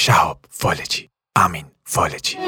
شهاب فالجی، امین فالجی.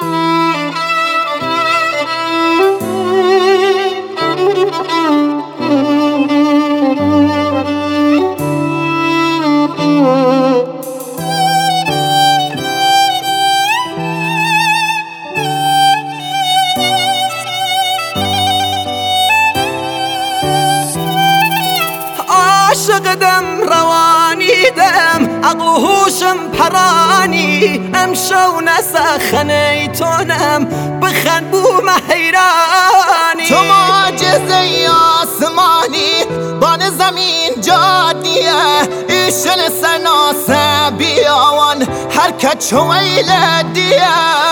عاشقدم روانیدم عقل و هوشم پرانی امشو نسخنی تونم بخند بوم حیرانی تو معجزه آسمانی بان زمین جادیه ایشن سناسه بیاوان حرکت شویل دیه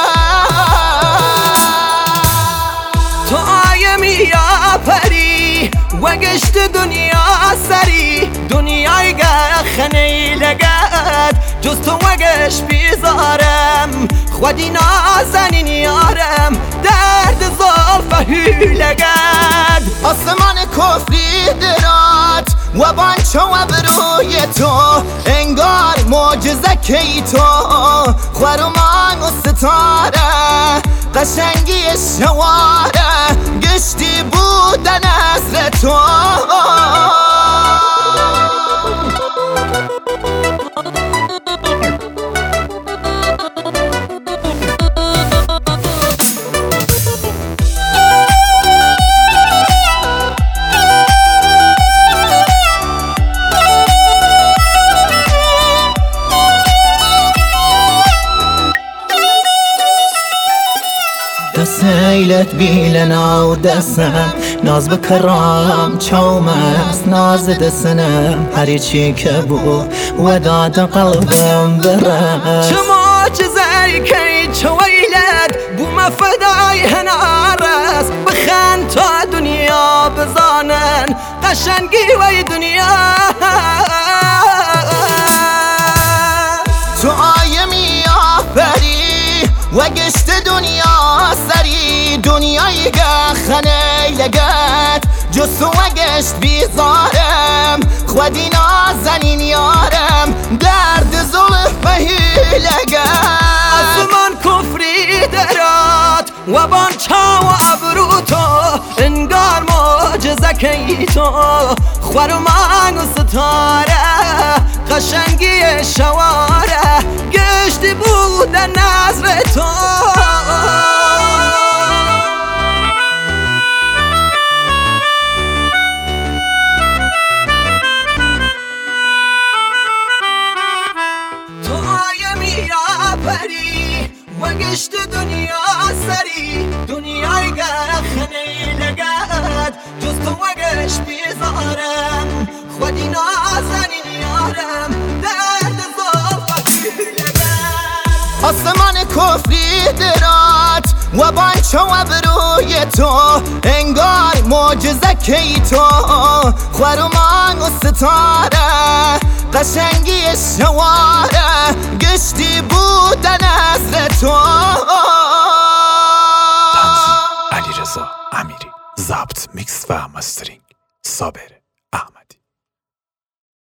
تو آیمی یا پری و گشت دنیا سری دنیای خنی لگد جز تو و گشت بیزارم خودی نازنین یارم درد زلفه لگد آسمان کفری درات و بانچو و بروی تو انگار معجزه کی تو خورمان و ستاره قشنگی شواره گشتی بودن نظر تو سیلت بیلنا و دستم ناز بکرام چوم است ناز دستنم هری چی که بو و داد قلبم برم چه معجزه کی چویلت بو مفدای هنارس بخند تا دنیا بزانن قشنگی وی دنیا تو آیمی آفری و گشت دنیا سری دنیای خنه لگت جز تو و گشت بیزارم خودی نازنین یارم درد زلفه لگت آسمان کفری درات و بانچا و ابرو تو انگار معجزه کی تو خورمان و ستاره قشنگی شواره گشتی بودن نظر تو تو آیمی یا پری و گشت دنیا سری دنیای خنی لگد جز تو و گشت بیزارم خودی نازنین یارم درد زلفه لگد آسمان کفری درات و بانچو و بروی تو انگار معجزه کی تو خورمان و ستاره قشنگی شواره گشتی بودن نظر تو علیرضا امیری، ضبط، میکس و مسترینگ صابر.